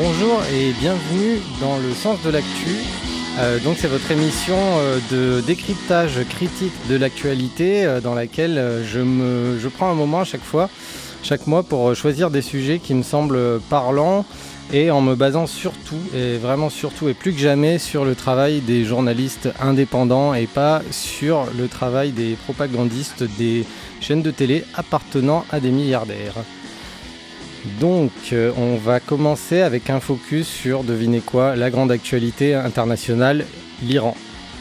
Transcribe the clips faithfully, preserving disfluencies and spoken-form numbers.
Bonjour et bienvenue dans le Sens de l'actu. Euh, donc c'est votre émission euh, de décryptage critique de l'actualité euh, dans laquelle euh, je, me, je prends un moment à chaque fois, chaque mois pour euh, choisir des sujets qui me semblent parlants et en me basant surtout, et vraiment surtout et plus que jamais sur le travail des journalistes indépendants et pas sur le travail des propagandistes des chaînes de télé appartenant à des milliardaires. Donc, euh, on va commencer avec un focus sur, devinez quoi, la grande actualité internationale, l'Iran.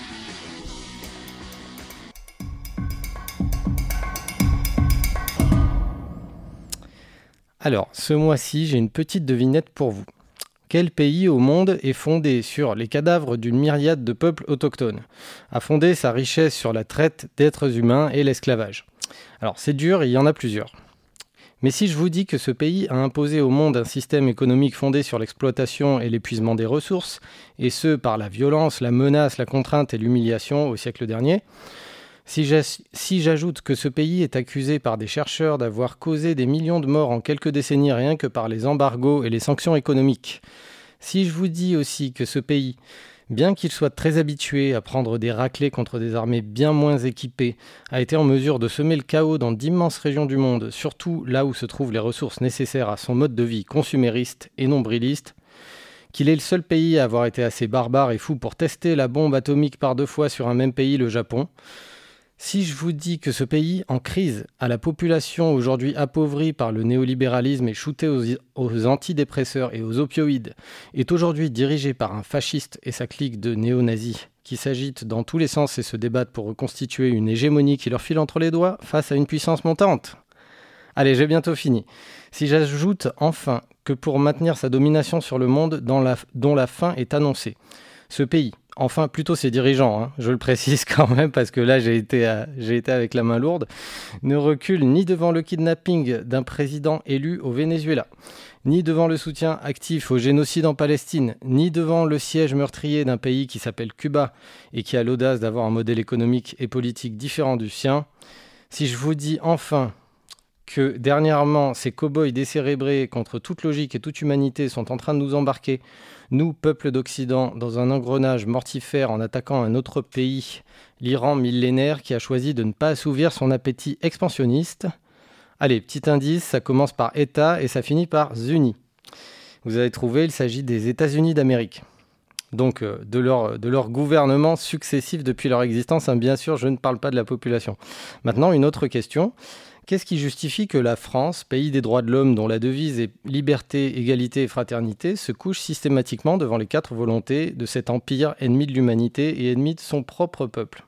Alors, ce mois-ci, j'ai une petite devinette pour vous. Quel pays au monde est fondé sur les cadavres d'une myriade de peuples autochtones, a fondé sa richesse sur la traite d'êtres humains et l'esclavage? Alors, c'est dur, il y en a plusieurs. Mais si je vous dis que ce pays a imposé au monde un système économique fondé sur l'exploitation et l'épuisement des ressources, et ce par la violence, la menace, la contrainte et l'humiliation au siècle dernier, si, si j'ajoute que ce pays est accusé par des chercheurs d'avoir causé des millions de morts en quelques décennies rien que par les embargos et les sanctions économiques, si je vous dis aussi que ce pays, bien qu'il soit très habitué à prendre des raclées contre des armées bien moins équipées, a été en mesure de semer le chaos dans d'immenses régions du monde, surtout là où se trouvent les ressources nécessaires à son mode de vie consumériste et nombriliste, qu'il est le seul pays à avoir été assez barbare et fou pour tester la bombe atomique par deux fois sur un même pays, le Japon. Si je vous dis que ce pays, en crise, à la population aujourd'hui appauvrie par le néolibéralisme et shootée aux, aux antidépresseurs et aux opioïdes, est aujourd'hui dirigé par un fasciste et sa clique de néo-nazis qui s'agitent dans tous les sens et se débattent pour reconstituer une hégémonie qui leur file entre les doigts face à une puissance montante. Allez, j'ai bientôt fini. Si j'ajoute enfin que pour maintenir sa domination sur le monde dans la, dont la fin est annoncée, ce pays, enfin plutôt ses dirigeants, hein, je le précise quand même parce que là j'ai été, à, j'ai été avec la main lourde, ne recule ni devant le kidnapping d'un président élu au Venezuela, ni devant le soutien actif au génocide en Palestine, ni devant le siège meurtrier d'un pays qui s'appelle Cuba et qui a l'audace d'avoir un modèle économique et politique différent du sien. Si je vous dis enfin que dernièrement ces cow-boys décérébrés contre toute logique et toute humanité sont en train de nous embarquer, nous, peuple d'Occident, dans un engrenage mortifère en attaquant un autre pays, l'Iran millénaire qui a choisi de ne pas assouvir son appétit expansionniste. Allez, petit indice, ça commence par État et ça finit par Unis. Vous avez trouvé, il s'agit des États-Unis d'Amérique. Donc euh, de leur, de leur gouvernement successif depuis leur existence, hein, bien sûr, je ne parle pas de la population. Maintenant, une autre question. Qu'est-ce qui justifie que la France, pays des droits de l'homme dont la devise est liberté, égalité et fraternité, se couche systématiquement devant les quatre volontés de cet empire ennemi de l'humanité et ennemi de son propre peuple?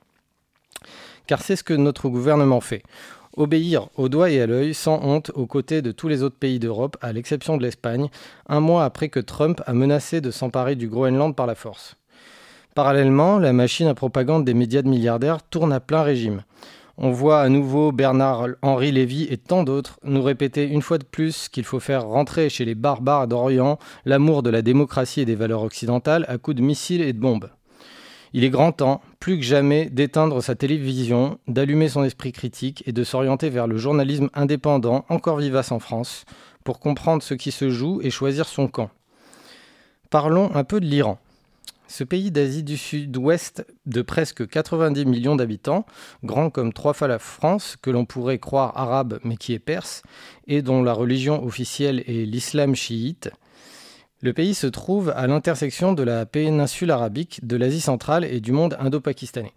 Car c'est ce que notre gouvernement fait. Obéir au doigt et à l'œil, sans honte, aux côtés de tous les autres pays d'Europe, à l'exception de l'Espagne, un mois après que Trump a menacé de s'emparer du Groenland par la force. Parallèlement, la machine à propagande des médias de milliardaires tourne à plein régime. On voit à nouveau Bernard-Henri Lévy et tant d'autres nous répéter une fois de plus qu'il faut faire rentrer chez les barbares d'Orient l'amour de la démocratie et des valeurs occidentales à coups de missiles et de bombes. Il est grand temps, plus que jamais, d'éteindre sa télévision, d'allumer son esprit critique et de s'orienter vers le journalisme indépendant, encore vivace en France, pour comprendre ce qui se joue et choisir son camp. Parlons un peu de l'Iran. Ce pays d'Asie du Sud-Ouest de presque quatre-vingt-dix millions d'habitants, grand comme trois fois la France, que l'on pourrait croire arabe mais qui est perse, et dont la religion officielle est l'islam chiite. Le pays se trouve à l'intersection de la péninsule arabique, de l'Asie centrale et du monde indo-pakistanais.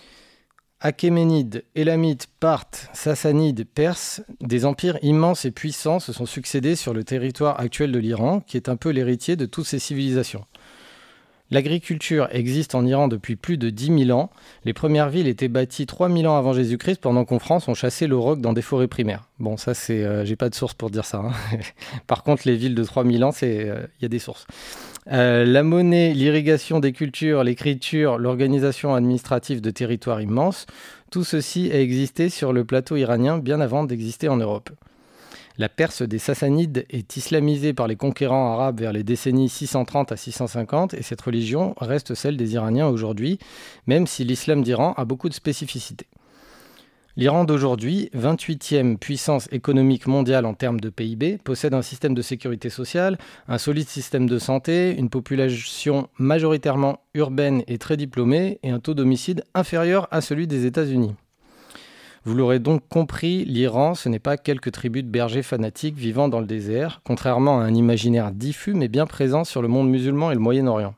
Achéménides, Élamites, Parthes, Sassanides, Perses, des empires immenses et puissants se sont succédés sur le territoire actuel de l'Iran, qui est un peu l'héritier de toutes ces civilisations. L'agriculture existe en Iran depuis plus de dix mille ans. Les premières villes étaient bâties trois mille ans avant Jésus-Christ, pendant qu'en France, on chassait le roc dans des forêts primaires. Bon, ça, c'est, euh, j'ai pas de source pour dire ça. Hein. Par contre, les villes de trois mille ans, il euh, y a des sources. Euh, la monnaie, l'irrigation des cultures, l'écriture, l'organisation administrative de territoires immenses, tout ceci a existé sur le plateau iranien bien avant d'exister en Europe. La Perse des Sassanides est islamisée par les conquérants arabes vers les décennies six cent trente à six cent cinquante et cette religion reste celle des Iraniens aujourd'hui, même si l'islam d'Iran a beaucoup de spécificités. L'Iran d'aujourd'hui, vingt-huitième puissance économique mondiale en termes de P I B, possède un système de sécurité sociale, un solide système de santé, une population majoritairement urbaine et très diplômée et un taux d'homicide inférieur à celui des États-Unis. Vous l'aurez donc compris, l'Iran, ce n'est pas quelques tribus de bergers fanatiques vivant dans le désert, contrairement à un imaginaire diffus mais bien présent sur le monde musulman et le Moyen-Orient.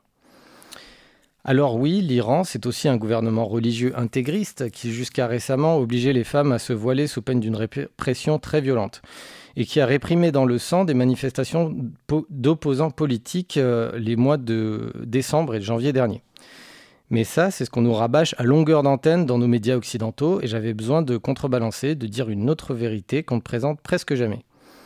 Alors oui, l'Iran, c'est aussi un gouvernement religieux intégriste qui jusqu'à récemment obligeait les femmes à se voiler sous peine d'une répression très violente et qui a réprimé dans le sang des manifestations d'opposants politiques euh, les mois de décembre et de janvier dernier. Mais ça, c'est ce qu'on nous rabâche à longueur d'antenne dans nos médias occidentaux et j'avais besoin de contrebalancer, de dire une autre vérité qu'on ne présente presque jamais.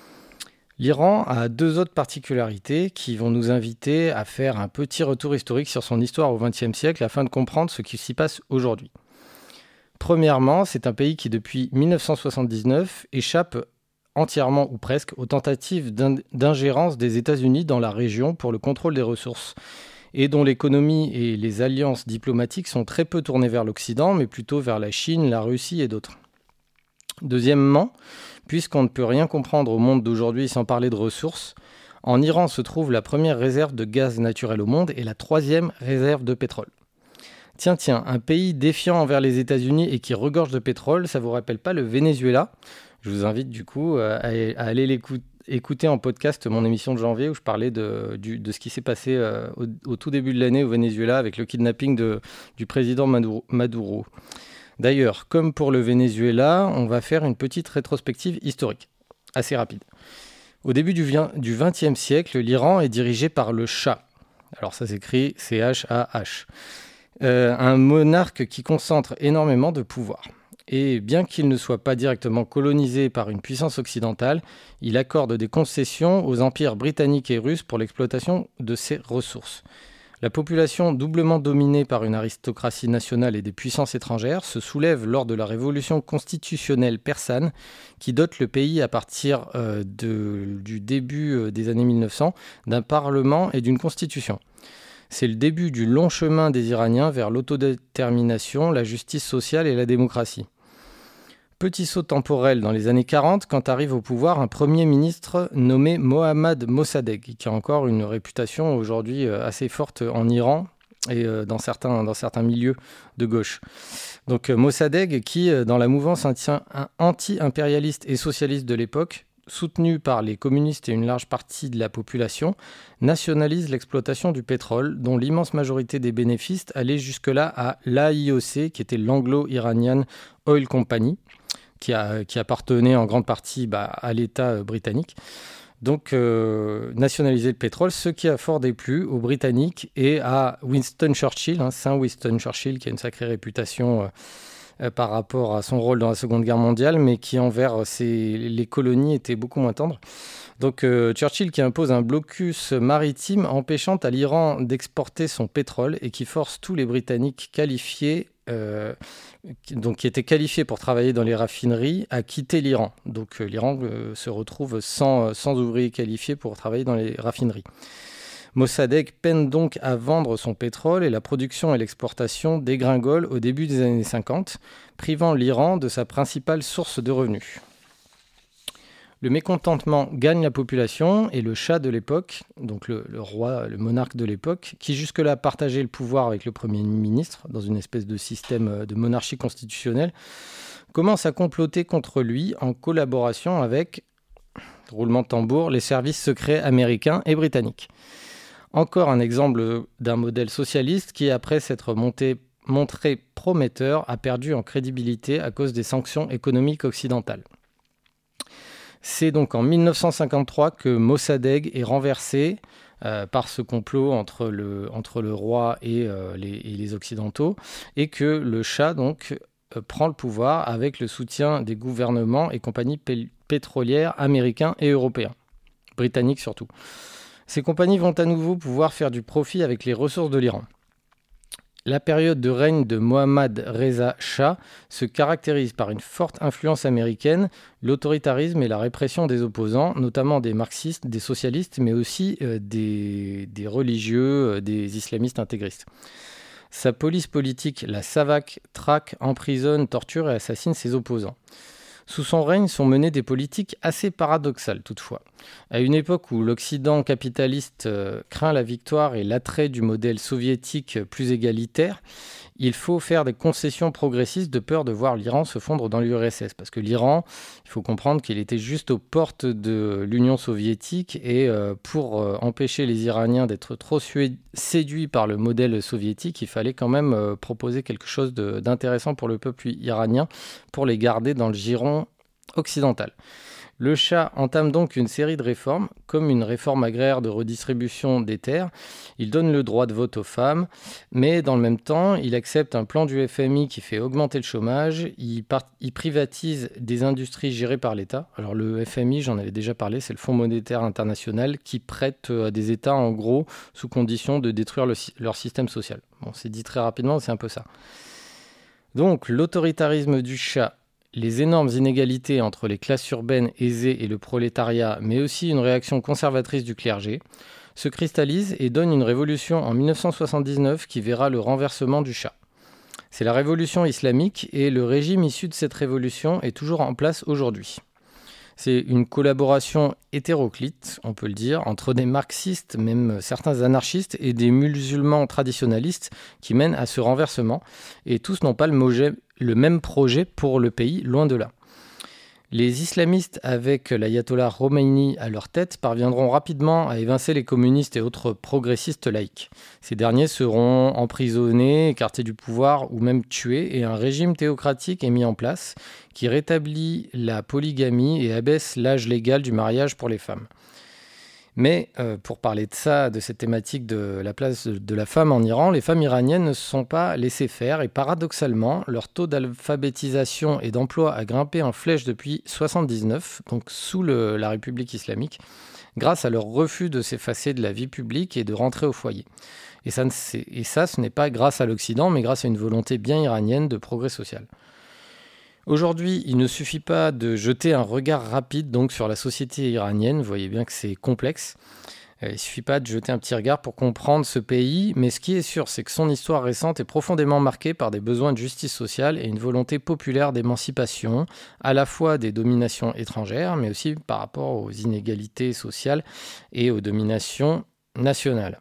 L'Iran a deux autres particularités qui vont nous inviter à faire un petit retour historique sur son histoire au vingtième siècle afin de comprendre ce qui s'y passe aujourd'hui. Premièrement, c'est un pays qui depuis dix-neuf cent soixante-dix-neuf échappe entièrement ou presque aux tentatives d'ingérence des États-Unis dans la région pour le contrôle des ressources et dont l'économie et les alliances diplomatiques sont très peu tournées vers l'Occident, mais plutôt vers la Chine, la Russie et d'autres. Deuxièmement, puisqu'on ne peut rien comprendre au monde d'aujourd'hui sans parler de ressources, en Iran se trouve la première réserve de gaz naturel au monde et la troisième réserve de pétrole. Tiens, tiens, un pays défiant envers les États-Unis et qui regorge de pétrole, ça vous rappelle pas le Venezuela ? Je vous invite du coup à, à aller l'écouter. Écoutez en podcast mon émission de janvier où je parlais de, du, de ce qui s'est passé euh, au, au tout début de l'année au Venezuela avec le kidnapping de, du président Maduro. D'ailleurs, comme pour le Venezuela, on va faire une petite rétrospective historique, assez rapide. Au début du, du vingtième siècle, l'Iran est dirigé par le Shah. Alors ça s'écrit C H A H. Euh, un monarque qui concentre énormément de pouvoir. Et bien qu'il ne soit pas directement colonisé par une puissance occidentale, il accorde des concessions aux empires britanniques et russes pour l'exploitation de ses ressources. La population doublement dominée par une aristocratie nationale et des puissances étrangères se soulève lors de la révolution constitutionnelle persane qui dote le pays à partir euh, de, du début des années mille neuf cents d'un parlement et d'une constitution. C'est le début du long chemin des Iraniens vers l'autodétermination, la justice sociale et la démocratie. Petit saut temporel dans les années quarante, quand arrive au pouvoir un premier ministre nommé Mohammad Mossadegh, qui a encore une réputation aujourd'hui assez forte en Iran et dans certains, dans certains milieux de gauche. Donc Mossadegh, qui, dans la mouvance anti-impérialiste et socialiste de l'époque, soutenu par les communistes et une large partie de la population, nationalise l'exploitation du pétrole, dont l'immense majorité des bénéfices allait jusque-là à l'A I O C, qui était l'Anglo-Iranian Oil Company, qui, a, qui appartenait en grande partie bah, à l'État britannique. Donc, euh, nationaliser le pétrole, ce qui a fort déplu aux Britanniques et à Winston Churchill, hein, Saint Winston Churchill, qui a une sacrée réputation euh, par rapport à son rôle dans la Seconde Guerre mondiale, mais qui envers ses, les colonies était beaucoup moins tendre. Donc euh, Churchill qui impose un blocus maritime empêchant à l'Iran d'exporter son pétrole et qui force tous les Britanniques qualifiés, euh, qui, donc qui étaient qualifiés pour travailler dans les raffineries, à quitter l'Iran. Donc euh, l'Iran euh, se retrouve sans, sans ouvriers qualifiés pour travailler dans les raffineries. Mossadegh peine donc à vendre son pétrole et la production et l'exportation dégringolent au début des années cinquante, privant l'Iran de sa principale source de revenus. Le mécontentement gagne la population et le Shah de l'époque, donc le, le roi, le monarque de l'époque, qui jusque-là partageait le pouvoir avec le Premier ministre dans une espèce de système de monarchie constitutionnelle, commence à comploter contre lui en collaboration avec, roulement de tambour, les services secrets américains et britanniques. Encore un exemple d'un modèle socialiste qui, après s'être monté, montré prometteur, a perdu en crédibilité à cause des sanctions économiques occidentales. C'est donc en dix-neuf cent cinquante-trois que Mossadegh est renversé euh, par ce complot entre le, entre le roi et, euh, les, et les Occidentaux, et que le Shah donc, euh, prend le pouvoir avec le soutien des gouvernements et compagnies p- pétrolières américains et européens, britanniques surtout. Ces compagnies vont à nouveau pouvoir faire du profit avec les ressources de l'Iran. La période de règne de Mohammad Reza Shah se caractérise par une forte influence américaine, l'autoritarisme et la répression des opposants, notamment des marxistes, des socialistes, mais aussi euh, des, des religieux, euh, des islamistes intégristes. Sa police politique, la SAVAK, traque, emprisonne, torture et assassine ses opposants. Sous son règne sont menées des politiques assez paradoxales toutefois. À une époque où l'Occident capitaliste euh, craint la victoire et l'attrait du modèle soviétique plus égalitaire, il faut faire des concessions progressistes de peur de voir l'Iran se fondre dans l'U R S S. Parce que l'Iran, il faut comprendre qu'il était juste aux portes de l'Union soviétique et euh, pour euh, empêcher les Iraniens d'être trop sué- séduits par le modèle soviétique, il fallait quand même euh, proposer quelque chose de, d'intéressant pour le peuple iranien pour les garder dans le giron occidental. Le Shah entame donc une série de réformes, comme une réforme agraire de redistribution des terres. Il donne le droit de vote aux femmes, mais dans le même temps, il accepte un plan du F M I qui fait augmenter le chômage. Il, part... il privatise des industries gérées par l'État. Alors le F M I, j'en avais déjà parlé, c'est le Fonds monétaire international qui prête à des États, en gros, sous condition de détruire le... leur système social. Bon, c'est dit très rapidement, c'est un peu ça. Donc, l'autoritarisme du Shah, les énormes inégalités entre les classes urbaines aisées et le prolétariat, mais aussi une réaction conservatrice du clergé, se cristallisent et donnent une révolution en dix-neuf cent soixante-dix-neuf qui verra le renversement du Shah. C'est la révolution islamique et le régime issu de cette révolution est toujours en place aujourd'hui. C'est une collaboration hétéroclite, on peut le dire, entre des marxistes, même certains anarchistes, et des musulmans traditionalistes qui mènent à ce renversement. Et tous n'ont pas le, mojet, le même projet pour le pays, loin de là. Les islamistes, avec l'ayatollah Khomeini à leur tête, parviendront rapidement à évincer les communistes et autres progressistes laïcs. Ces derniers seront emprisonnés, écartés du pouvoir ou même tués, et un régime théocratique est mis en place qui rétablit la polygamie et abaisse l'âge légal du mariage pour les femmes. Mais euh, pour parler de ça, de cette thématique de la place de la femme en Iran, les femmes iraniennes ne se sont pas laissées faire et paradoxalement, leur taux d'alphabétisation et d'emploi a grimpé en flèche depuis mille neuf cent soixante-dix-neuf, donc sous le, la République islamique, grâce à leur refus de s'effacer de la vie publique et de rentrer au foyer. Et ça, et ça, ce n'est pas grâce à l'Occident, mais grâce à une volonté bien iranienne de progrès social. Aujourd'hui, il ne suffit pas de jeter un regard rapide donc, sur la société iranienne. Vous voyez bien que c'est complexe. Il ne suffit pas de jeter un petit regard pour comprendre ce pays. Mais ce qui est sûr, c'est que son histoire récente est profondément marquée par des besoins de justice sociale et une volonté populaire d'émancipation, à la fois des dominations étrangères, mais aussi par rapport aux inégalités sociales et aux dominations nationales.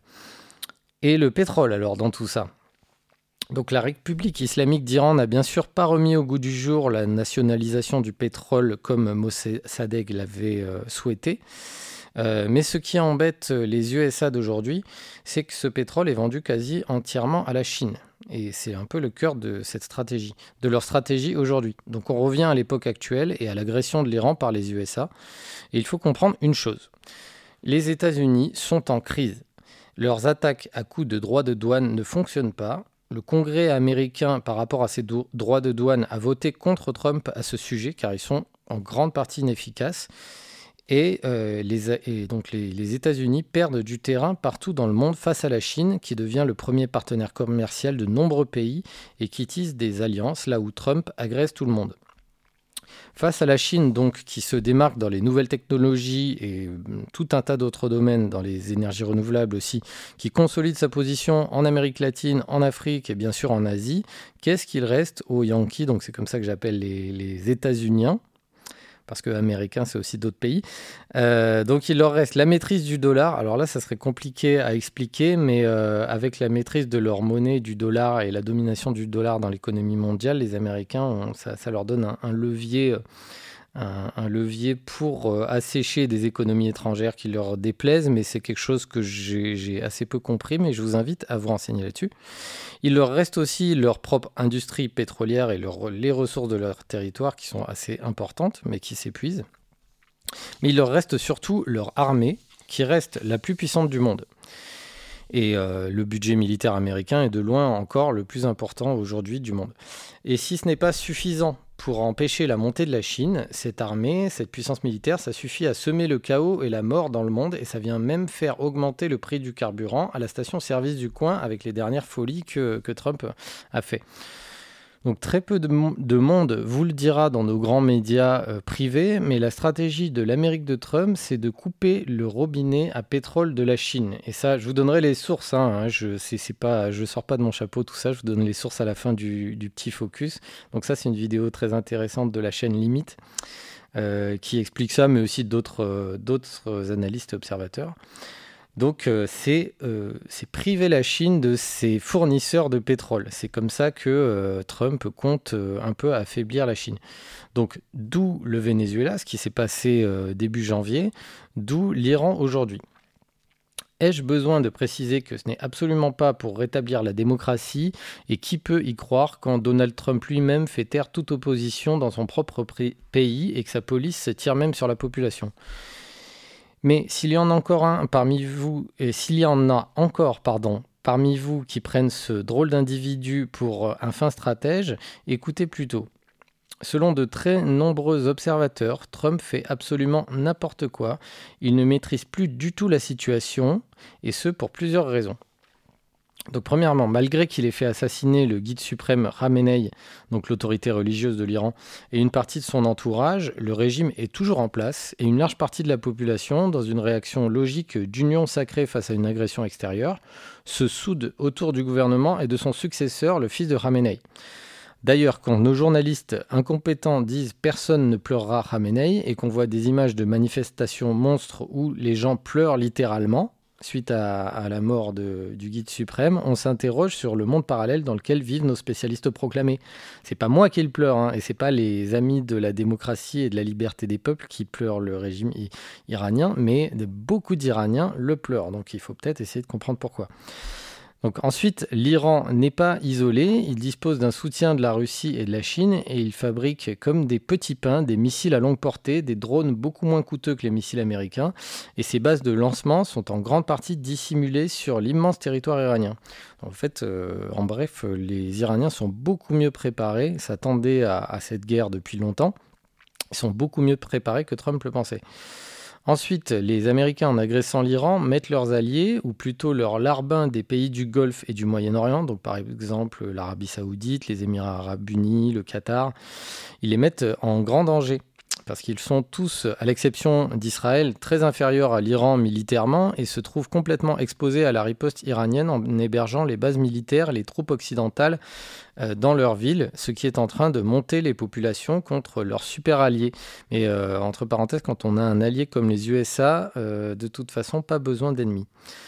Et le pétrole, alors, dans tout ça ? Donc la République islamique d'Iran n'a bien sûr pas remis au goût du jour la nationalisation du pétrole comme Mossadegh l'avait euh, souhaité. Euh, mais ce qui embête les U S A d'aujourd'hui, c'est que ce pétrole est vendu quasi entièrement à la Chine. Et c'est un peu le cœur de cette stratégie, de leur stratégie aujourd'hui. Donc on revient à l'époque actuelle et à l'agression de l'Iran par les U S A. Et il faut comprendre une chose. Les États-Unis sont en crise. Leurs attaques à coups de droits de douane ne fonctionnent pas. Le Congrès américain, par rapport à ces do- droits de douane, a voté contre Trump à ce sujet, car ils sont en grande partie inefficaces. Et, euh, les, et donc les, les États-Unis perdent du terrain partout dans le monde face à la Chine, qui devient le premier partenaire commercial de nombreux pays et qui tisse des alliances, là où Trump agresse tout le monde. Face à la Chine, donc, qui se démarque dans les nouvelles technologies et tout un tas d'autres domaines, dans les énergies renouvelables aussi, qui consolide sa position en Amérique latine, en Afrique et bien sûr en Asie, qu'est-ce qu'il reste aux Yankees ? Donc c'est comme ça que j'appelle les, les États-Uniens, parce que américains, c'est aussi d'autres pays. Euh, donc il leur reste la maîtrise du dollar. Alors là, ça serait compliqué à expliquer, mais euh, avec la maîtrise de leur monnaie, du dollar, et la domination du dollar dans l'économie mondiale, les Américains, on, ça, ça leur donne un, un levier... Un, un levier pour euh, assécher des économies étrangères qui leur déplaisent, mais c'est quelque chose que j'ai, j'ai assez peu compris, mais je vous invite à vous renseigner là-dessus. Il leur reste aussi leur propre industrie pétrolière et leur, les ressources de leur territoire qui sont assez importantes, mais qui s'épuisent. Mais il leur reste surtout leur armée, qui reste la plus puissante du monde. Et euh, le budget militaire américain est de loin encore le plus important aujourd'hui du monde. Et si ce n'est pas suffisant pour empêcher la montée de la Chine, cette armée, cette puissance militaire, ça suffit à semer le chaos et la mort dans le monde, et ça vient même faire augmenter le prix du carburant à la station-service du coin avec les dernières folies que, que Trump a fait. Donc très peu de, mo- de monde vous le dira dans nos grands médias euh, privés, mais la stratégie de l'Amérique de Trump, c'est de couper le robinet à pétrole de la Chine. Et ça, je vous donnerai les sources, hein, hein, je c'est, c'est pas, je sors pas de mon chapeau tout ça, je vous donne les sources à la fin du, du petit focus. Donc ça, c'est une vidéo très intéressante de la chaîne Limite euh, qui explique ça, mais aussi d'autres, euh, d'autres analystes et observateurs. Donc, euh, c'est, euh, c'est priver la Chine de ses fournisseurs de pétrole. C'est comme ça que euh, Trump compte euh, un peu affaiblir la Chine. Donc, d'où le Venezuela, ce qui s'est passé euh, début janvier, d'où l'Iran aujourd'hui. Ai-je besoin de préciser que ce n'est absolument pas pour rétablir la démocratie, et qui peut y croire quand Donald Trump lui-même fait taire toute opposition dans son propre pré- pays et que sa police tire même sur la population. Mais s'il y en a encore un parmi vous, et s'il y en a encore, pardon, parmi vous qui prennent ce drôle d'individu pour un fin stratège, écoutez plutôt. Selon de très nombreux observateurs, Trump fait absolument n'importe quoi. Il ne maîtrise plus du tout la situation, et ce pour plusieurs raisons. Donc premièrement, malgré qu'il ait fait assassiner le guide suprême Khamenei, donc l'autorité religieuse de l'Iran, et une partie de son entourage, le régime est toujours en place et une large partie de la population, dans une réaction logique d'union sacrée face à une agression extérieure, se soude autour du gouvernement et de son successeur, le fils de Khamenei. D'ailleurs, quand nos journalistes incompétents disent « personne ne pleurera Khamenei » et qu'on voit des images de manifestations monstres où les gens pleurent littéralement, suite à, à la mort de, du guide suprême, on s'interroge sur le monde parallèle dans lequel vivent nos spécialistes proclamés. C'est pas moi qui le pleure, hein, et c'est pas les amis de la démocratie et de la liberté des peuples qui pleurent le régime i- iranien, mais de, beaucoup d'Iraniens le pleurent. Donc il faut peut-être essayer de comprendre pourquoi. Donc ensuite, l'Iran n'est pas isolé, il dispose d'un soutien de la Russie et de la Chine et il fabrique comme des petits pains des missiles à longue portée, des drones beaucoup moins coûteux que les missiles américains et ces bases de lancement sont en grande partie dissimulées sur l'immense territoire iranien. En fait, euh, en bref, les Iraniens sont beaucoup mieux préparés, s'attendaient à, à cette guerre depuis longtemps, ils sont beaucoup mieux préparés que Trump le pensait. Ensuite, les Américains, en agressant l'Iran, mettent leurs alliés, ou plutôt leurs larbins des pays du Golfe et du Moyen-Orient, donc par exemple l'Arabie Saoudite, les Émirats Arabes Unis, le Qatar, ils les mettent en grand danger. Parce qu'ils sont tous, à l'exception d'Israël, très inférieurs à l'Iran militairement et se trouvent complètement exposés à la riposte iranienne en hébergeant les bases militaires, les troupes occidentales euh, dans leur ville, ce qui est en train de monter les populations contre leurs super alliés. Et euh, entre parenthèses, quand on a un allié comme les U S A, euh, de toute façon, pas besoin d'ennemis.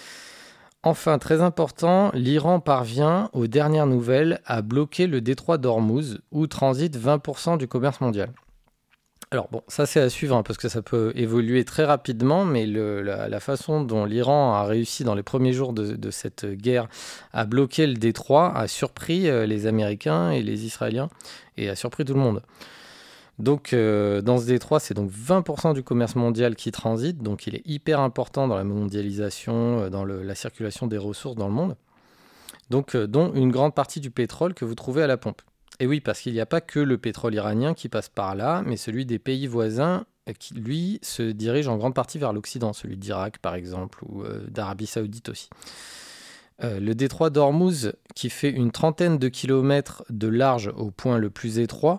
Enfin, très important, l'Iran parvient, aux dernières nouvelles, à bloquer le détroit d'Ormuz, où transite vingt pour cent du commerce mondial. Alors bon, ça c'est à suivre hein, parce que ça peut évoluer très rapidement, mais le, la, la façon dont l'Iran a réussi dans les premiers jours de, de cette guerre à bloquer le détroit a surpris euh, les Américains et les Israéliens et a surpris tout le monde. Donc euh, dans ce détroit, c'est donc vingt pour cent du commerce mondial qui transite, donc il est hyper important dans la mondialisation, euh, dans le, la circulation des ressources dans le monde, donc euh, dont une grande partie du pétrole que vous trouvez à la pompe. Et oui, parce qu'il n'y a pas que le pétrole iranien qui passe par là, mais celui des pays voisins qui, lui, se dirige en grande partie vers l'Occident, celui d'Irak par exemple, ou euh, d'Arabie Saoudite aussi. Euh, le détroit d'Ormuz, qui fait une trentaine de kilomètres de large au point le plus étroit,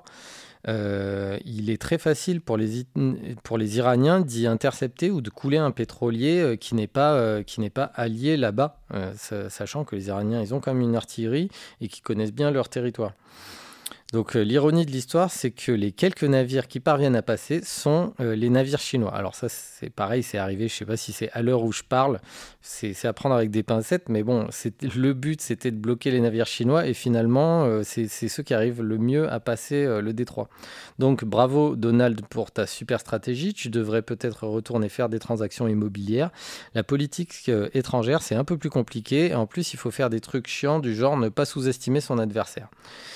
euh, il est très facile pour les, pour les Iraniens d'y intercepter ou de couler un pétrolier euh, qui n'est pas, euh, qui n'est pas allié là-bas, euh, sachant que les Iraniens, ils ont quand même une artillerie et qu'ils connaissent bien leur territoire. Donc euh, l'ironie de l'histoire, c'est que les quelques navires qui parviennent à passer sont euh, les navires chinois. Alors ça, c'est pareil, c'est arrivé, je ne sais pas si c'est à l'heure où je parle, c'est, c'est à prendre avec des pincettes, mais bon, le but, c'était de bloquer les navires chinois, et finalement, euh, c'est, c'est ceux qui arrivent le mieux à passer euh, le détroit. Donc bravo Donald pour ta super stratégie, tu devrais peut-être retourner faire des transactions immobilières. La politique euh, étrangère, c'est un peu plus compliqué, et en plus, il faut faire des trucs chiants du genre ne pas sous-estimer son adversaire.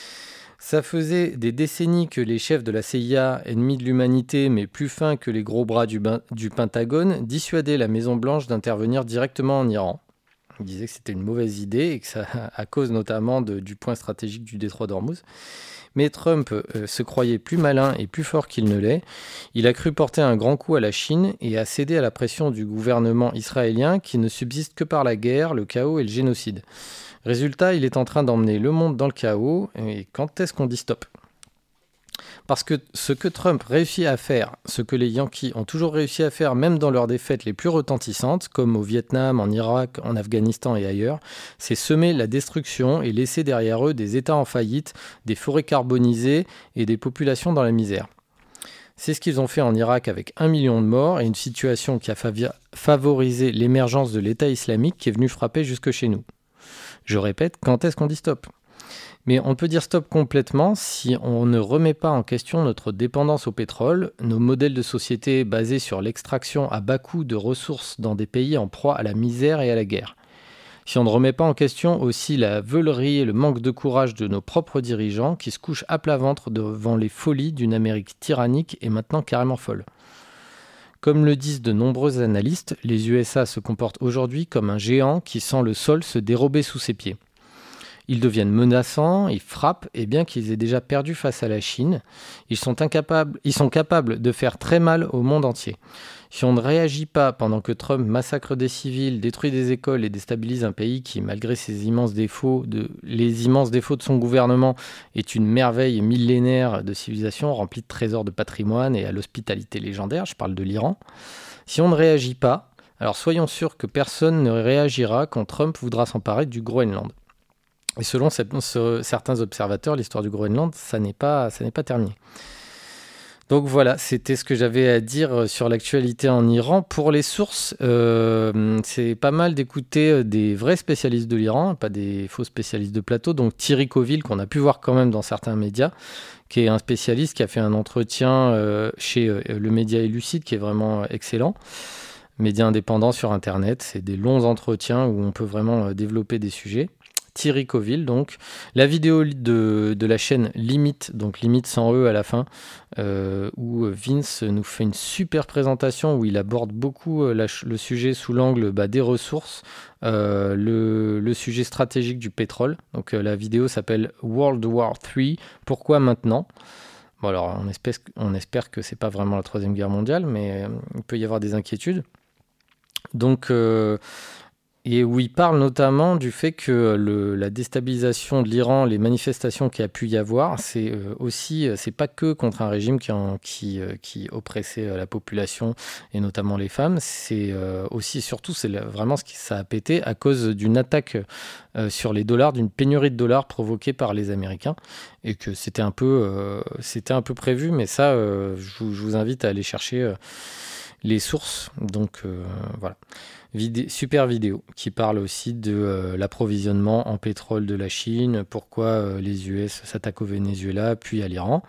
Ça faisait des décennies que les chefs de la C I A, ennemis de l'humanité, mais plus fins que les gros bras du, ben- du Pentagone, dissuadaient la Maison-Blanche d'intervenir directement en Iran. Ils disaient que c'était une mauvaise idée, et que ça, à cause notamment de, du point stratégique du détroit d'Ormuz. Mais Trump euh, se croyait plus malin et plus fort qu'il ne l'est. Il a cru porter un grand coup à la Chine et a cédé à la pression du gouvernement israélien qui ne subsiste que par la guerre, le chaos et le génocide. Résultat, il est en train d'emmener le monde dans le chaos. Et quand est-ce qu'on dit stop ? Parce que ce que Trump réussit à faire, ce que les Yankees ont toujours réussi à faire, même dans leurs défaites les plus retentissantes, comme au Vietnam, en Irak, en Afghanistan et ailleurs, c'est semer la destruction et laisser derrière eux des États en faillite, des forêts carbonisées et des populations dans la misère. C'est ce qu'ils ont fait en Irak avec un million de morts et une situation qui a favorisé l'émergence de l'État islamique qui est venu frapper jusque chez nous. Je répète, quand est-ce qu'on dit stop ? Mais on peut dire stop complètement si on ne remet pas en question notre dépendance au pétrole, nos modèles de société basés sur l'extraction à bas coût de ressources dans des pays en proie à la misère et à la guerre. Si on ne remet pas en question aussi la veulerie et le manque de courage de nos propres dirigeants qui se couchent à plat ventre devant les folies d'une Amérique tyrannique et maintenant carrément folle. Comme le disent de nombreux analystes, les U S A se comportent aujourd'hui comme un géant qui sent le sol se dérober sous ses pieds. Ils deviennent menaçants, ils frappent, et bien qu'ils aient déjà perdu face à la Chine, ils sont incapables, ils sont capables de faire très mal au monde entier. Si on ne réagit pas pendant que Trump massacre des civils, détruit des écoles et déstabilise un pays qui, malgré ses immenses défauts, de, les immenses défauts de son gouvernement, est une merveille millénaire de civilisation remplie de trésors de patrimoine et à l'hospitalité légendaire, je parle de l'Iran. Si on ne réagit pas, alors soyons sûrs que personne ne réagira quand Trump voudra s'emparer du Groenland. Et selon certains observateurs, l'histoire du Groenland, ça n'est pas, ça n'est pas terminé. Donc voilà, c'était ce que j'avais à dire sur l'actualité en Iran. Pour les sources, euh, c'est pas mal d'écouter des vrais spécialistes de l'Iran, pas des faux spécialistes de plateau. Donc Thierry Coville, qu'on a pu voir quand même dans certains médias, qui est un spécialiste qui a fait un entretien euh, chez euh, le média Lucide, qui est vraiment excellent. Média indépendant sur Internet, c'est des longs entretiens où on peut vraiment euh, développer des sujets. Thierry Coville, donc. La vidéo de, de la chaîne Limite, donc Limite sans E à la fin, euh, où Vince nous fait une super présentation où il aborde beaucoup la, le sujet sous l'angle bah, des ressources, euh, le, le sujet stratégique du pétrole. Donc euh, la vidéo s'appelle World War trois, pourquoi maintenant ? Bon alors on espère, on espère que c'est pas vraiment la troisième guerre mondiale, mais euh, il peut y avoir des inquiétudes. Donc... Euh, Et où il parle notamment du fait que le, la déstabilisation de l'Iran, les manifestations qu'il y a pu y avoir, c'est euh, aussi, c'est pas que contre un régime qui, en, qui, euh, qui oppressait euh, la population et notamment les femmes, c'est euh, aussi, surtout, c'est vraiment ce qui ça a pété à cause d'une attaque euh, sur les dollars, d'une pénurie de dollars provoquée par les Américains, et que c'était un peu, euh, c'était un peu prévu, mais ça, euh, je, je vous invite à aller chercher euh, les sources. Donc euh, voilà. Vidé- super vidéo qui parle aussi de euh, l'approvisionnement en pétrole de la Chine, pourquoi euh, les U S s'attaquent au Venezuela puis à l'Iran.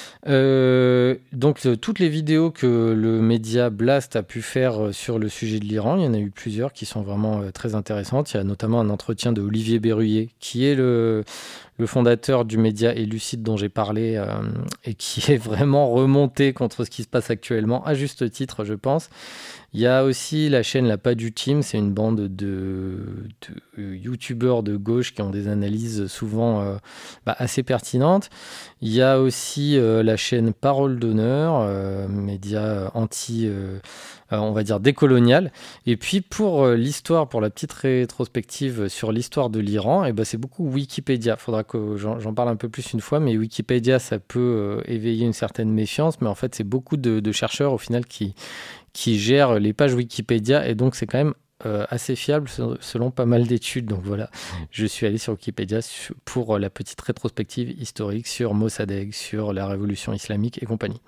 Euh, donc euh, toutes les vidéos que le média Blast a pu faire euh, sur le sujet de l'Iran, il y en a eu plusieurs qui sont vraiment euh, très intéressantes. Il y a notamment un entretien de Olivier Berruyer qui est le, le fondateur du média Lucide dont j'ai parlé euh, et qui est vraiment remonté contre ce qui se passe actuellement, à juste titre je pense. Il y a aussi la chaîne La Pas du Team, c'est une bande de, de youtubeurs de gauche qui ont des analyses souvent euh, bah, assez pertinentes. Il y a aussi euh, la chaîne Parole d'Honneur, euh, média anti, euh, euh, on va dire décolonial. Et puis pour euh, l'histoire, pour la petite rétrospective sur l'histoire de l'Iran, et bah, c'est beaucoup Wikipédia. Il faudra que j'en, j'en parle un peu plus une fois, mais Wikipédia, ça peut euh, éveiller une certaine méfiance, mais en fait, c'est beaucoup de, de chercheurs au final qui qui gère les pages Wikipédia, et donc c'est quand même euh, assez fiable selon pas mal d'études. Donc voilà, je suis allé sur Wikipédia pour la petite rétrospective historique sur Mossadegh, sur la révolution islamique et compagnie.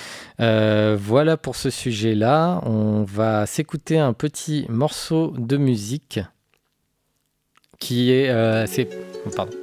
Euh, voilà pour ce sujet-là. On va s'écouter un petit morceau de musique qui est... Euh, c'est, pardon.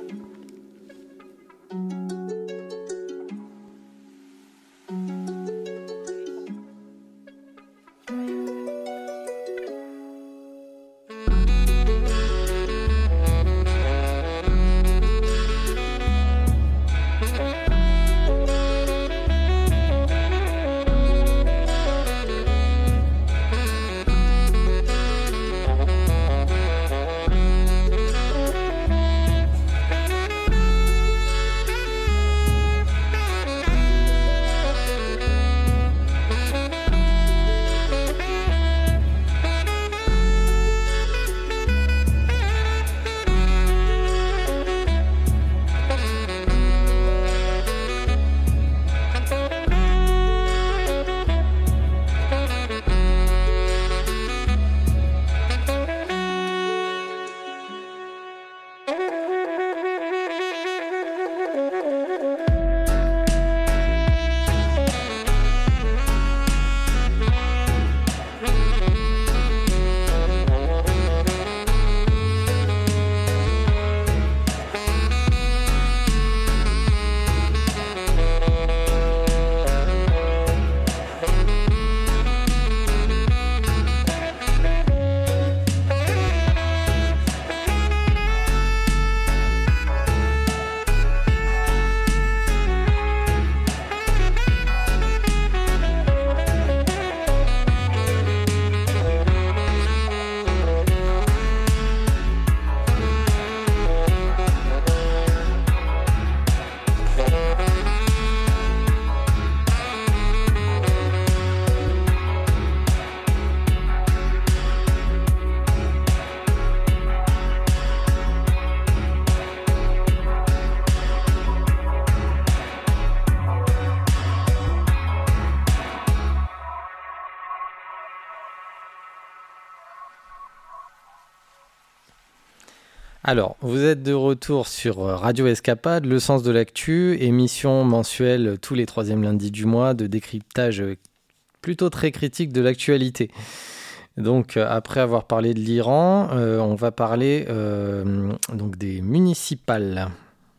Alors, vous êtes de retour sur Radio Escapade, le sens de l'actu, émission mensuelle tous les troisièmes lundis du mois de décryptage plutôt très critique de l'actualité. Donc, après avoir parlé de l'Iran, euh, on va parler euh, donc des municipales.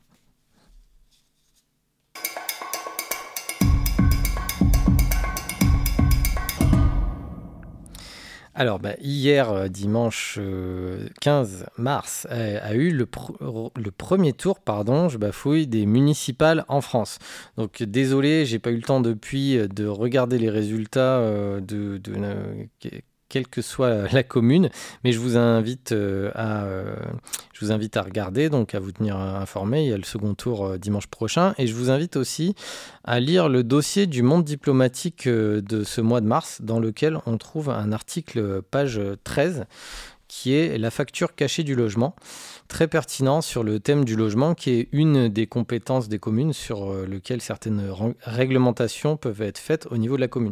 Alors, bah, hier, dimanche euh, quinze mars, a, a eu le, pr- le premier tour, pardon, je bafouille, des municipales en France. Donc, désolé, j'ai pas eu le temps depuis de regarder les résultats euh, de, de, de quelle que soit la commune, mais je vous invite euh, à, euh, je vous invite à regarder, donc à vous tenir informé. Il y a le second tour euh, dimanche prochain, et je vous invite aussi à lire le dossier du Monde diplomatique euh, de ce mois de mars, dans lequel on trouve un article page treize, qui est la facture cachée du logement, très pertinent sur le thème du logement, qui est une des compétences des communes sur euh, lequel certaines r- réglementations peuvent être faites au niveau de la commune.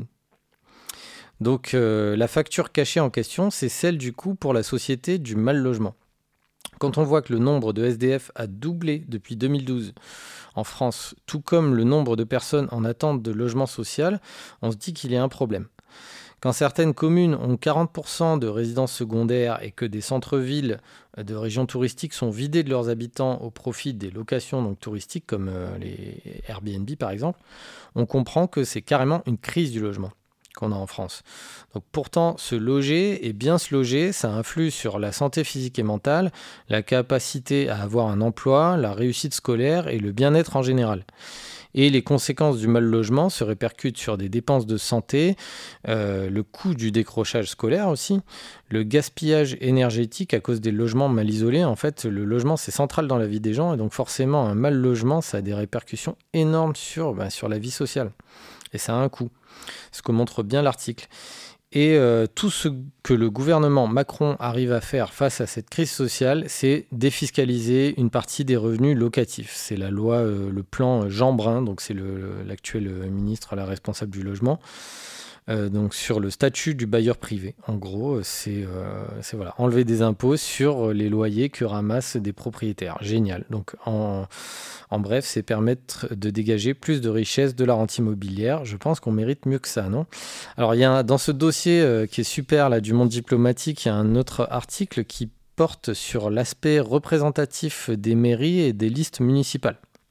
Donc euh, la facture cachée en question, c'est celle du coût pour la société du mal logement. Quand on voit que le nombre de S D F a doublé depuis deux mille douze en France, tout comme le nombre de personnes en attente de logement social, on se dit qu'il y a un problème. Quand certaines communes ont quarante pour cent de résidences secondaires et que des centres-villes de régions touristiques sont vidés de leurs habitants au profit des locations donc, touristiques, comme euh, les Airbnb par exemple, on comprend que c'est carrément une crise du logement qu'on a en France. Donc pourtant, se loger et bien se loger, ça influe sur la santé physique et mentale, la capacité à avoir un emploi, la réussite scolaire et le bien-être en général. Et les conséquences du mal logement se répercutent sur des dépenses de santé, euh, le coût du décrochage scolaire aussi, le gaspillage énergétique à cause des logements mal isolés. En fait, le logement, c'est central dans la vie des gens, et donc forcément, un mal logement, ça a des répercussions énormes sur, bah, sur la vie sociale. Et ça a un coût, ce que montre bien l'article. Et euh, tout ce que le gouvernement Macron arrive à faire face à cette crise sociale, c'est défiscaliser une partie des revenus locatifs. C'est la loi, euh, le plan Jean Brun, donc c'est le, l'actuel ministre, la responsable du logement, euh, donc sur le statut du bailleur privé. En gros, c'est, euh, c'est voilà, enlever des impôts sur les loyers que ramassent des propriétaires. Génial. Donc en... En bref, c'est permettre de dégager plus de richesses de la rente immobilière. Je pense qu'on mérite mieux que ça, non ? Alors, il y a un, dans ce dossier euh, qui est super, là, du Monde diplomatique, il y a un autre article qui porte sur l'aspect représentatif des mairies et des listes municipales.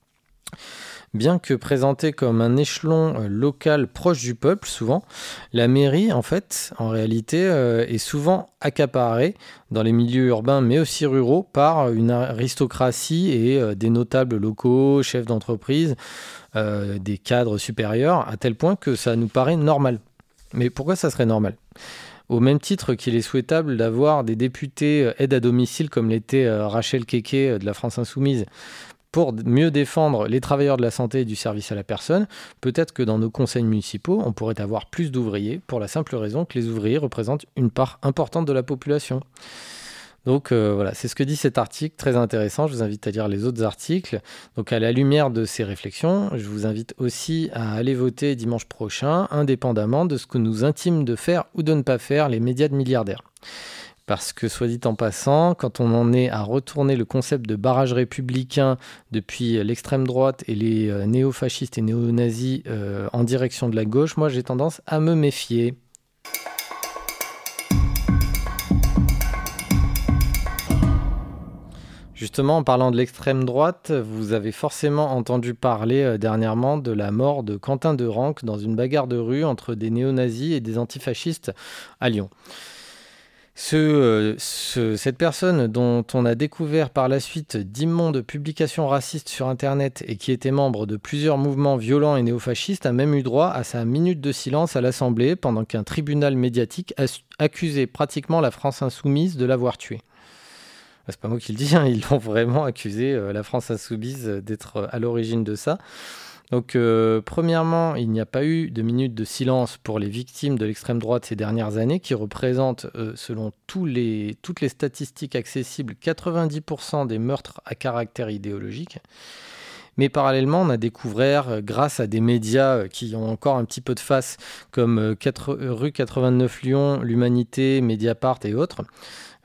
Bien que présentée comme un échelon euh, local proche du peuple, souvent, la mairie, en fait, en réalité, euh, est souvent accaparée dans les milieux urbains, mais aussi ruraux, par une aristocratie et euh, des notables locaux, chefs d'entreprise, euh, des cadres supérieurs, à tel point que ça nous paraît normal. Mais pourquoi ça serait normal ? Au même titre qu'il est souhaitable d'avoir des députés aide à domicile, comme l'était euh, Rachel Keke de la France Insoumise, pour mieux défendre les travailleurs de la santé et du service à la personne, peut-être que dans nos conseils municipaux, on pourrait avoir plus d'ouvriers, pour la simple raison que les ouvriers représentent une part importante de la population. Donc euh, voilà, c'est ce que dit cet article, très intéressant. Je vous invite à lire les autres articles. Donc à la lumière de ces réflexions, je vous invite aussi à aller voter dimanche prochain, indépendamment de ce que nous intime de faire ou de ne pas faire les médias de milliardaires. Parce que, soit dit en passant, quand on en est à retourner le concept de barrage républicain depuis l'extrême droite et les euh, néo-fascistes et néo-nazis euh, en direction de la gauche, moi j'ai tendance à me méfier. Justement, en parlant de l'extrême droite, vous avez forcément entendu parler euh, dernièrement de la mort de Quentin de Ranc dans une bagarre de rue entre des néo-nazis et des antifascistes à Lyon. Ce, euh, ce, cette personne dont on a découvert par la suite d'immondes publications racistes sur Internet et qui était membre de plusieurs mouvements violents et néofascistes a même eu droit à sa minute de silence à l'Assemblée pendant qu'un tribunal médiatique accusait pratiquement la France Insoumise de l'avoir tué. C'est pas moi qui le dis, hein, ils l'ont vraiment accusé, euh, la France Insoumise, d'être à l'origine de ça. Donc, euh, premièrement, il n'y a pas eu de minute de silence pour les victimes de l'extrême droite ces dernières années, qui représentent, euh, selon tous les, toutes les statistiques accessibles, quatre-vingt-dix pour cent des meurtres à caractère idéologique. Mais parallèlement, on a découvert, euh, grâce à des médias euh, qui ont encore un petit peu de face, comme euh, quatre, euh, Rue quatre-vingt-neuf Lyon, L'Humanité, Mediapart et autres,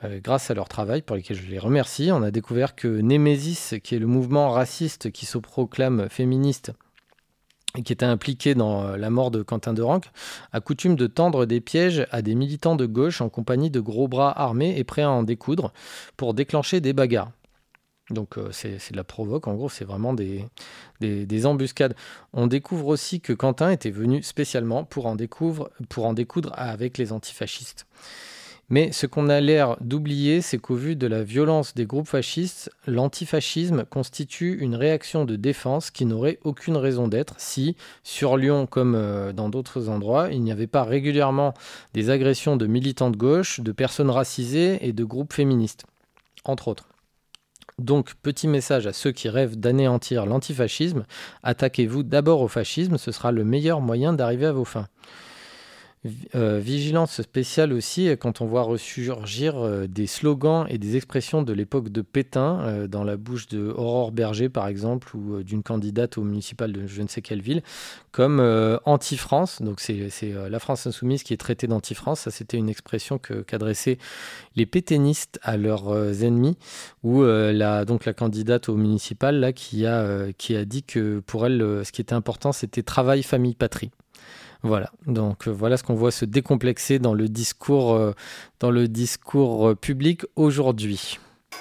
Euh, grâce à leur travail, pour lesquels je les remercie, on a découvert que Némésis, qui est le mouvement raciste qui se proclame féministe et qui était impliqué dans la mort de Quentin de Ranc, a coutume de tendre des pièges à des militants de gauche en compagnie de gros bras armés et prêts à en découdre pour déclencher des bagarres. Donc euh, c'est, c'est de la provoque, en gros c'est vraiment des, des, des embuscades. On découvre aussi que Quentin était venu spécialement pour en, découvre, pour en découdre avec les antifascistes. Mais ce qu'on a l'air d'oublier, c'est qu'au vu de la violence des groupes fascistes, l'antifascisme constitue une réaction de défense qui n'aurait aucune raison d'être si, sur Lyon comme euh, dans d'autres endroits, il n'y avait pas régulièrement des agressions de militants de gauche, de personnes racisées et de groupes féministes, entre autres. Donc, petit message à ceux qui rêvent d'anéantir l'antifascisme, attaquez-vous d'abord au fascisme, ce sera le meilleur moyen d'arriver à vos fins. Euh, vigilance spéciale aussi quand on voit ressurgir euh, des slogans et des expressions de l'époque de Pétain euh, dans la bouche de Aurore Berger par exemple ou euh, d'une candidate au municipal de je ne sais quelle ville comme euh, anti-France, donc c'est, c'est euh, la France insoumise qui est traitée d'anti-France. Ça c'était une expression que, qu'adressaient les pétainistes à leurs euh, ennemis, ou euh, la, donc la candidate au municipal là, qui, a, euh, qui a dit que pour elle euh, ce qui était important c'était travail, famille, patrie. Voilà, donc euh, voilà ce qu'on voit se décomplexer dans le discours, euh, dans le discours euh, public aujourd'hui.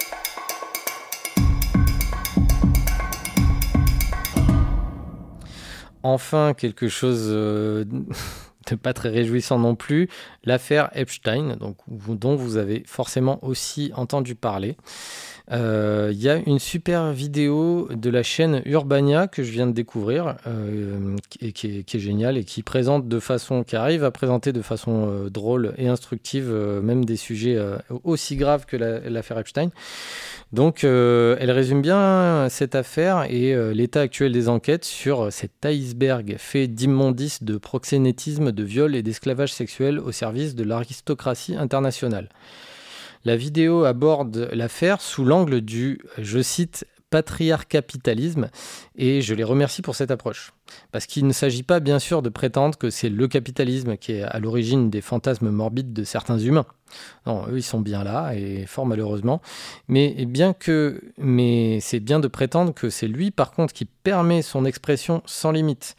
Enfin, quelque chose euh, de pas très réjouissant non plus, l'affaire Epstein, donc, dont vous avez forcément aussi entendu parler. Il euh, y a une super vidéo de la chaîne Urbania que je viens de découvrir, euh, qui, qui, est, qui est géniale et qui présente de façon, qui arrive à présenter de façon euh, drôle et instructive euh, même des sujets euh, aussi graves que la, l'affaire Epstein. Donc, euh, elle résume bien cette affaire et euh, l'état actuel des enquêtes sur cet iceberg fait d'immondices, de proxénétisme, de viol et d'esclavage sexuel au service de l'aristocratie internationale. La vidéo aborde l'affaire sous l'angle du, je cite, patriarcapitalisme, et je les remercie pour cette approche. Parce qu'il ne s'agit pas bien sûr de prétendre que c'est le capitalisme qui est à l'origine des fantasmes morbides de certains humains. Non, eux ils sont bien là, et fort malheureusement. Mais, bien que, mais c'est bien de prétendre que c'est lui par contre qui permet son expression sans limite.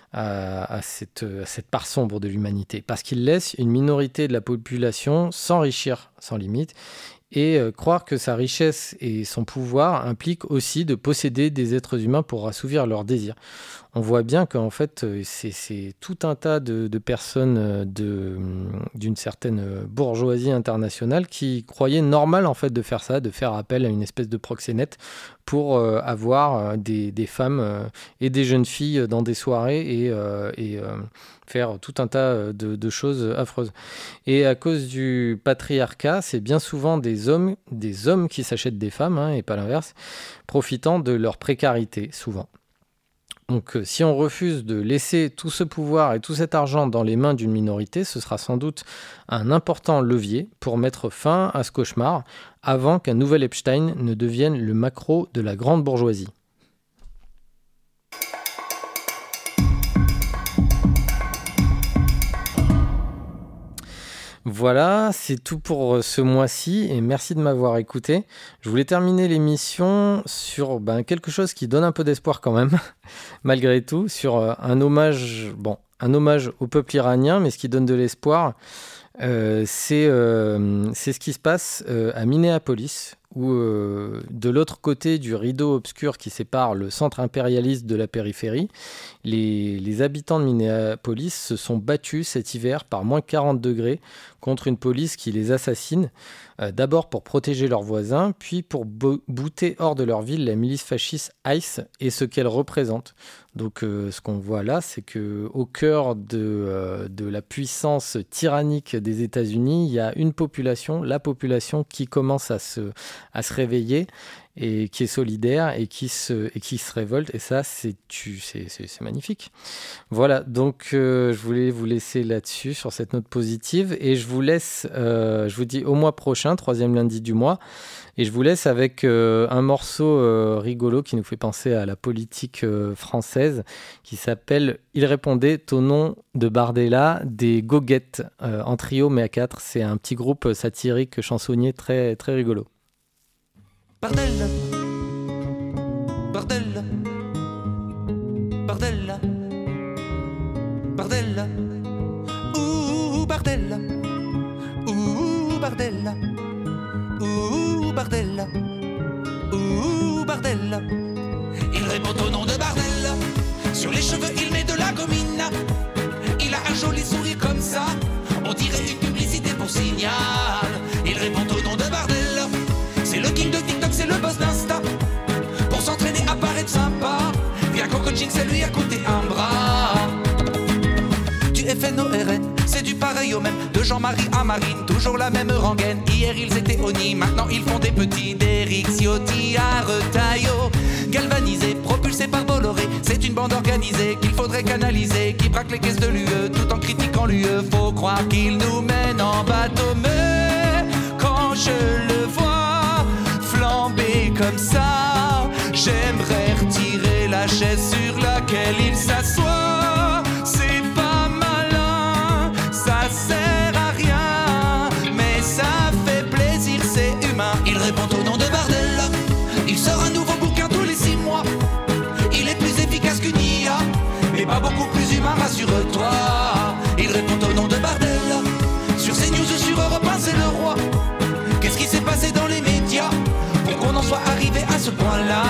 À, à, cette, à cette part sombre de l'humanité, parce qu'il laisse une minorité de la population s'enrichir sans limite, et euh, croire que sa richesse et son pouvoir impliquent aussi de posséder des êtres humains pour assouvir leurs désirs. On voit bien qu'en fait, c'est, c'est tout un tas de, de personnes de, d'une certaine bourgeoisie internationale qui croyaient normal en fait de faire ça, de faire appel à une espèce de proxénète pour euh, avoir des, des femmes euh, et des jeunes filles dans des soirées et, euh, et euh, faire tout un tas de, de choses affreuses. Et à cause du patriarcat, c'est bien souvent des hommes, des hommes qui s'achètent des femmes, hein, et pas l'inverse, profitant de leur précarité, souvent. Donc si on refuse de laisser tout ce pouvoir et tout cet argent dans les mains d'une minorité, ce sera sans doute un important levier pour mettre fin à ce cauchemar avant qu'un nouvel Epstein ne devienne le maquereau de la grande bourgeoisie. Voilà, c'est tout pour ce mois-ci et merci de m'avoir écouté. Je voulais terminer l'émission sur ben, quelque chose qui donne un peu d'espoir quand même, malgré tout, sur euh, un hommage, bon, un hommage au peuple iranien, mais ce qui donne de l'espoir, euh, c'est, euh, c'est ce qui se passe euh, à Minneapolis, où euh, de l'autre côté du rideau obscur qui sépare le centre impérialiste de la périphérie, les, les habitants de Minneapolis se sont battus cet hiver par moins quarante degrés contre une police qui les assassine, euh, d'abord pour protéger leurs voisins, puis pour bo- bouter hors de leur ville la milice fasciste ICE et ce qu'elle représente. Donc euh, ce qu'on voit là, c'est qu'au cœur de, euh, de la puissance tyrannique des États-Unis, il y a une population, la population qui commence à se, à se réveiller et qui est solidaire et qui se, et qui se révolte. Et ça, c'est, tu, c'est, c'est, c'est magnifique. Voilà, donc euh, je voulais vous laisser là-dessus, sur cette note positive. Et je vous laisse, euh, je vous dis au mois prochain, troisième lundi du mois. Et je vous laisse avec euh, un morceau euh, rigolo qui nous fait penser à la politique euh, française, qui s'appelle « Il répondait au nom de Bardella » des Goguettes, euh, en trio mais à quatre. C'est un petit groupe satirique chansonnier très, très rigolo. Bardella, Bardella, Bardella, Bardella, ouh Bardella, ouh Bardella, ouh Bardella, ouh Bardella. Il répond au nom de Bardella. Sur les cheveux il met de la gomina. Il a un joli sourire comme ça, on dirait une publicité pour Signal. Il répond au nom de Bardella. C'est le king de TikTok, c'est le boss d'Insta. Pour s'entraîner à paraître sympa, bien qu'au coaching ça lui a coûté un bras. Du F N O R N, c'est du pareil au même. De Jean-Marie à Marine, toujours la même rengaine. Hier ils étaient au nid, maintenant ils font des petits. D'Eric Ciotti à Retailleau, galvanisés, propulsés par Bolloré. C'est une bande organisée qu'il faudrait canaliser, qui braque les caisses de l'U E tout en critiquant l'U E. Faut croire qu'ils nous mènent en bateau, mais quand je le vois flamber comme ça, j'aimerais retirer la chaise sur laquelle il s'assoit. C'est pas malin, ça sert à rien, mais ça fait plaisir, c'est humain. Il répond au nom de Bardella. Il sort un nouveau bouquin tous les six mois. Il est plus efficace qu'une I A, mais pas beaucoup plus humain, rassure-toi. Il répond au nom de Bardella. Sur CNews ou sur Europe un, c'est le roi. Qu'est-ce qui s'est passé dans les médias pour qu'on en soit arrivé à ce point-là?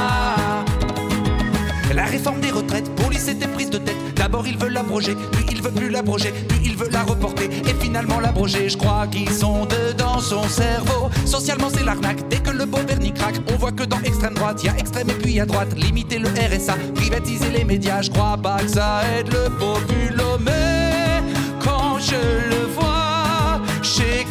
La réforme des retraites, pour lui c'était prise de tête. D'abord il veut l'abroger, puis il veut plus l'abroger, puis il veut la reporter, et finalement l'abroger. Je crois qu'ils sont dedans son cerveau. Socialement c'est l'arnaque, dès que le beau vernis craque. On voit que dans extrême droite, y a extrême et puis y a droite. Limiter le R S A, privatiser les médias, je crois pas que ça aide le populo. Mais quand je le vois chez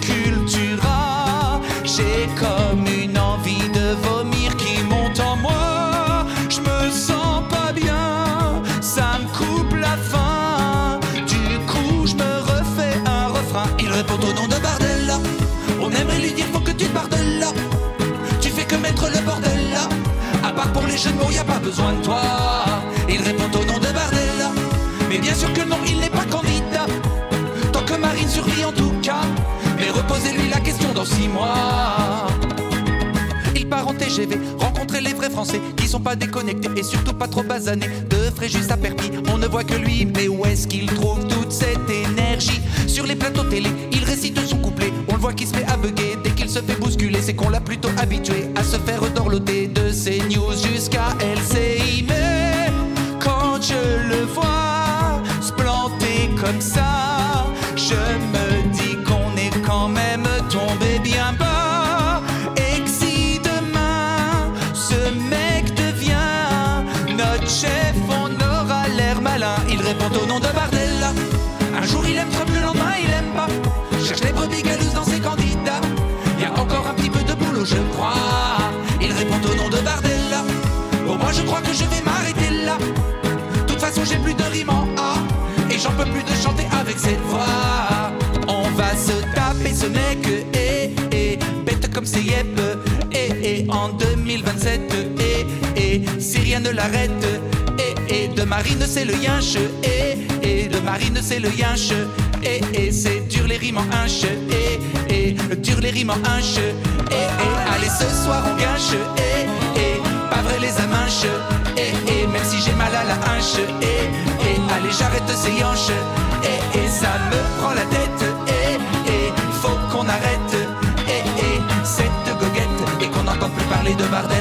Cultura, j'ai comme une envie de vomir qui monte en moi. Je me sens pas bien, ça me coupe la faim. Du coup je me refais un refrain. Il répond au nom de Bardella. On aimerait lui dire faut que tu te barres de là. Tu fais que mettre le bordel là. À part pour les jeux de mots y a pas besoin de toi. Il répond au nom de Bardella. Mais bien sûr que non, il n'est pas candidat. Tant que Marine survit en tout cas. Mais reposez-lui la question dans six mois. Il part en T G V, rencontrer les vrais Français qui sont pas déconnectés et surtout pas trop basanés. De Fréjus à Perpignan, on ne voit que lui. Mais où est-ce qu'il trouve toute cette énergie? Sur les plateaux télé, il récite son couplet. On le voit qui se met à bugger dès qu'il se fait bousculer. C'est qu'on l'a plutôt habitué à se faire dorloter de CNews jusqu'à L C I. Mais quand je le vois se planter comme ça, je me dis qu'on est quand même tombé bien bas. Et que si demain ce mec devient notre chef, on aura l'air malin. Il répond au nom de Bardella. Un jour il aime Trump, le lendemain il aime pas. Cherche les brebis galeuses dans ses candidats. Y a encore un petit peu de boulot je crois. Il répond au nom de Bardella. Bon moi je crois que je vais m'arrêter là. De toute façon j'ai plus de rime en A, et j'en peux plus de chanter avec cette voix. On va se taper ce mec, et et bête comme c'est yep, et et en deux mille vingt-sept, et et si rien ne l'arrête, et et de Marine c'est le yinche, et et de Marine c'est le yinche, et et c'est dur les rimes en hinche, et et dur les rimes en hinche, et et allez ce soir on gâche, et et pas vrai les amanches, et et même si j'ai mal à la hanche, et et allez j'arrête ces hanches, et et ça me prend la tête, et et faut qu'on arrête, et et cette goguette, et qu'on n'entend plus parler de Bardella.